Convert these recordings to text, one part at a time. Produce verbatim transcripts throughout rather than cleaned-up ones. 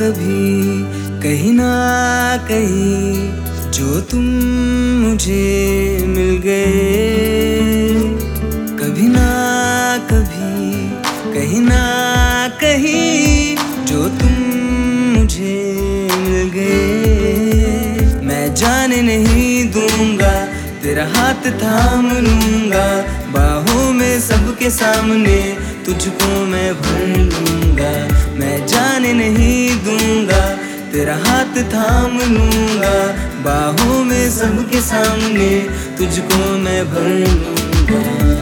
कभी कहीं ना कहीं जो तुम मुझे मिल गए, कभी ना कभी कहीं ना कहीं जो तुम मुझे मिल गए। मैं जाने नहीं दूंगा, तेरा हाथ थाम लूंगा, बाहों में सबके सामने तुझको मैं भर लूंगा। मैं जाने नहीं दूंगा, तेरा हाथ थाम लूंगा, बाहों में सबके सामने तुझको मैं भर लूंगा।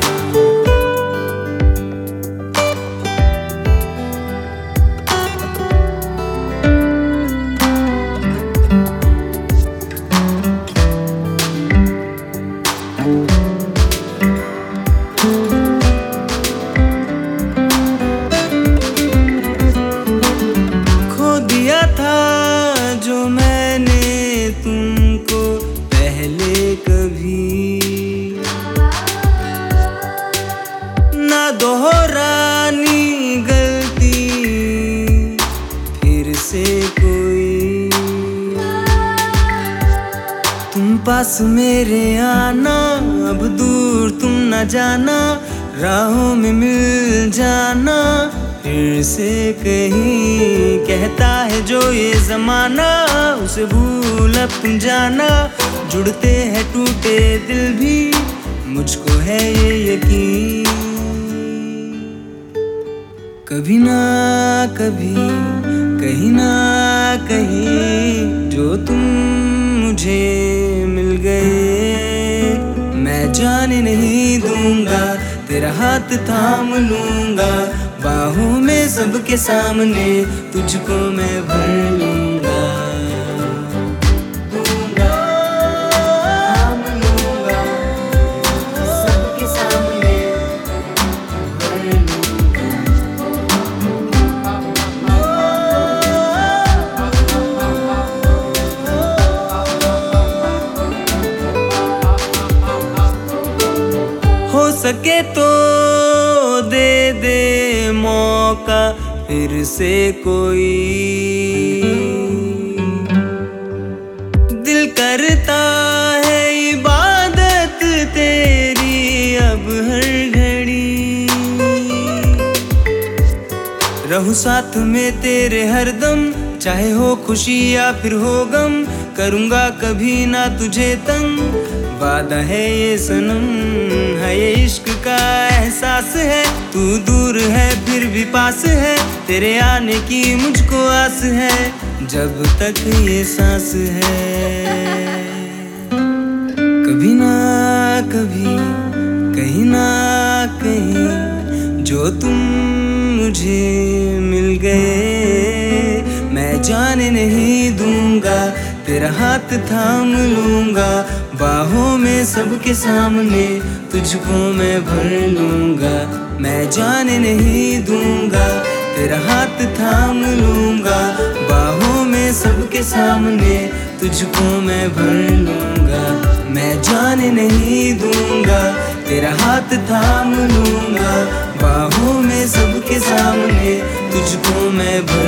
जो मैंने तुमको पहले कभी ना दोहरानी गलती फिर से कोई। तुम पास मेरे आना, अब दूर तुम न जाना, राहों में मिल जाना फिर से कहीं। कहता है जो ये जमाना, उसे भूल अब तुम जाना, जुड़ते हैं टूटे दिल भी, मुझको है ये यकीन। कभी ना कभी कहीं ना कहीं जो तुम मुझे मिल गए। मैं जाने नहीं दूंगा, तेरा हाथ थाम लूंगा, बाहों में सबके सामने तुझको मैं भर लूंगा। थाम लूंगा, सबके सामने भर लूंगा। हो सके तो दे दे मौका फिर से कोई। दिल करता है इबादत तेरी अब हर घड़ी। रहूं साथ में तेरे हरदम, चाहे हो खुशी या फिर हो गम, करूंगा कभी ना तुझे तंग, वादा है ये सनम। है ये इश्क का एहसास है, तू दूर है फिर भी पास है, तेरे आने की मुझको आस है, जब तक ये सांस है। कभी ना कभी कहीं ना कहीं जो तुम मुझे मिल गए। मैं जाने नहीं दूंगा, तेरा हाथ थाम लूंगा, बाहों में सबके सामने तुझको मैं भर लूंगा। मैं जाने नहीं दूंगा, तेरा हाथ थाम लूंगा, बाहों में सबके सामने तुझको मैं भर लूंगा। मैं जाने नहीं दूंगा, तेरा हाथ थाम लूंगा, बाहों में सबके सामने तुझको मैं भर